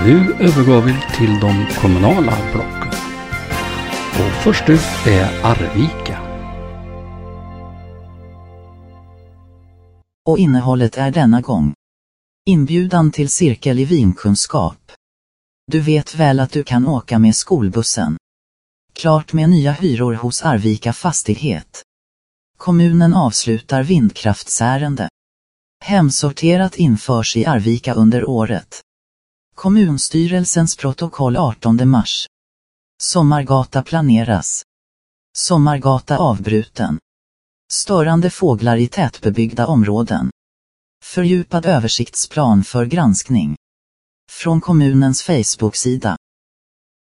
Nu övergår vi till de kommunala blocken. Och först ut är Arvika. Och innehållet är denna gång: inbjudan till cirkel i vinkunskap. Du vet väl att du kan åka med skolbussen. Klart med nya hyror hos Arvika fastighet. Kommunen avslutar vindkraftsärende. Hemsorterat införs i Arvika under året. Kommunstyrelsens protokoll 18 mars. Sommargata planeras. Sommargata avbruten. Störande fåglar i tätbebyggda områden. Fördjupad översiktsplan för granskning. Från kommunens Facebook-sida.